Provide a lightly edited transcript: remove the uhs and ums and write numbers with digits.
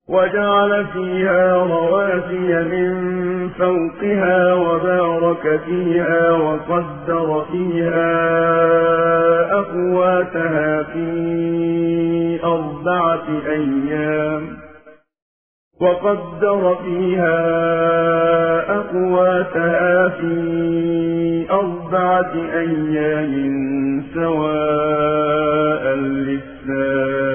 وجعل فيها رواسي من فوقها وبارك فيها وقدر فيها أقواتها في 4 أيام سواء للسائلين.